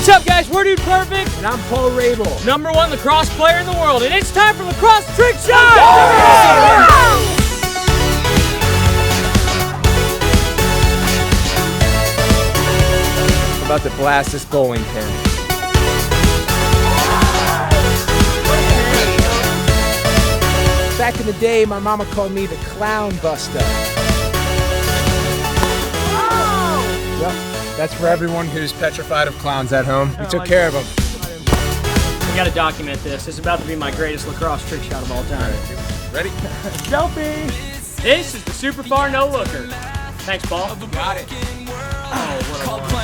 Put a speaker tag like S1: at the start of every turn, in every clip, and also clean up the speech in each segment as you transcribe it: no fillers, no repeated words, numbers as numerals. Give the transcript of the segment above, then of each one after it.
S1: What's up, guys? We're Dude Perfect.
S2: And I'm Paul Rabel.
S1: #1 lacrosse player in the world. And it's time for Lacrosse Trick Shot!
S2: I'm about to blast this bowling pin. Back in the day, my mama called me the Clown Buster. Yep, that's for everyone who's petrified of clowns at home. We took care of them.
S1: We gotta document this. This is about to be my greatest lacrosse trick shot of all time.
S2: Ready?
S1: Selfie! This is the super far no looker. Thanks, Paul.
S2: Got it.
S1: Oh, what a one.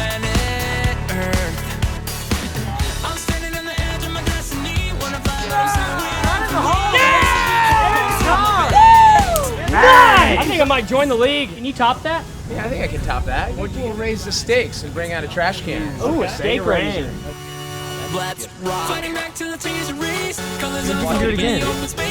S1: I think I might join the league. Can you top that?
S2: Yeah, I think I can top that. We'll raise the stakes and bring out a trash can.
S1: Ooh, a steak raiser.
S3: Let's rock. Fighting back to the tears race. Colors
S1: You can do it again.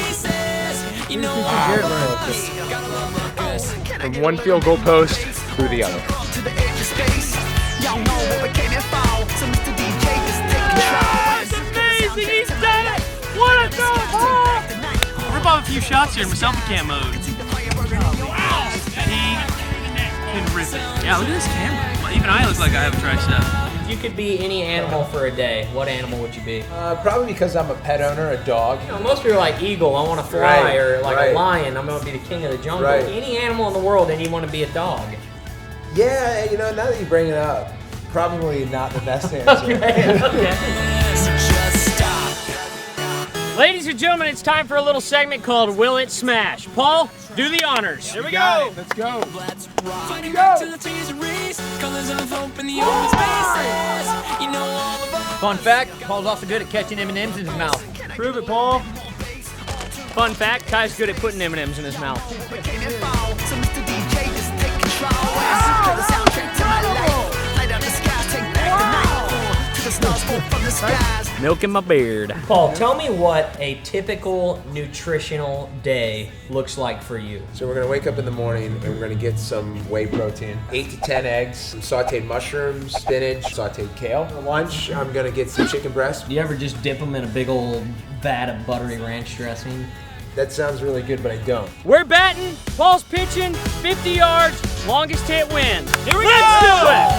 S2: From one field goal post through the other.
S3: To the edge of space. Y'all know what we came here for. So Mr. DJ just take control.
S1: That's amazing. He's done it. What a goal! Rip off a few shots here in selfie cam mode. Wow. He can rip it. Yeah, look at this camera. Well, even I look like I have a tricep. If you could be any animal for a day, what animal would you be?
S2: Probably because I'm a pet owner, a dog.
S1: You know, most people are like eagle, I want to fly,
S2: Right,
S1: or like
S2: right.
S1: a lion, I'm going to be the king of the jungle.
S2: Right.
S1: Any animal in the world, and you want to be a dog.
S2: Yeah, you know, now that you bring it up, probably not the best answer.
S1: Okay.
S3: Just stop.
S1: Ladies and gentlemen, it's time for a little segment called Will It Smash? Paul, do the honors. Here we go.
S2: Let's go.
S3: Let's rock. Fighting back to the tears race. Colors of hope in the open spaces. You know all of us.
S1: Fun fact, Paul's also good at catching M&Ms in his mouth. Prove it, Paul. Fun fact, Kai's good at putting M&Ms in his mouth.
S3: So Mr. DJ just take control. The soundtrack to my life. Light up the sky, take back the night. To the stars fall from the skies.
S1: Milking my beard. Paul, tell me what a typical nutritional day looks like for you.
S2: So we're gonna wake up in the morning and we're gonna get some whey protein. 8 to 10 eggs, some sauteed mushrooms, spinach, sauteed kale. For lunch, I'm gonna get some chicken breast.
S1: Do you ever just dip them in a big old vat of buttery ranch dressing?
S2: That sounds really good, but I don't. We're
S1: We're batting, Paul's pitching, 50 yards, longest hit wins. Here we go! Let's do it!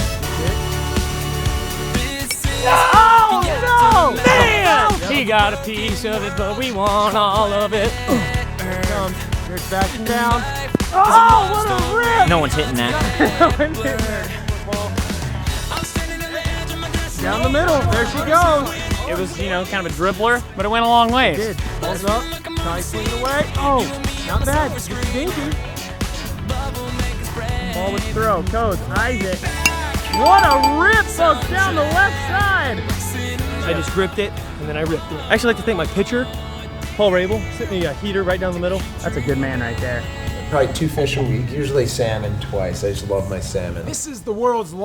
S1: Oh no! Man! He got a piece of it, but we want all of it. Here's backing down. Oh, what a rip! No one's hitting that.
S4: Down the middle, there she goes.
S1: It was, you know, kind of a dribbler, but it went a long ways.
S4: Did. Balls up, try to swing it away. Oh, not bad, just stinky. Ball with throw, Coach, Isaac. What a rip, folks, down the left side.
S5: I just gripped it, and then I ripped it. I actually like to thank my pitcher, Paul Rabel, sent me a heater right down the middle.
S4: That's a good man right there.
S2: probably 2 fish a week, usually salmon twice. I just love my salmon.
S4: This is the world's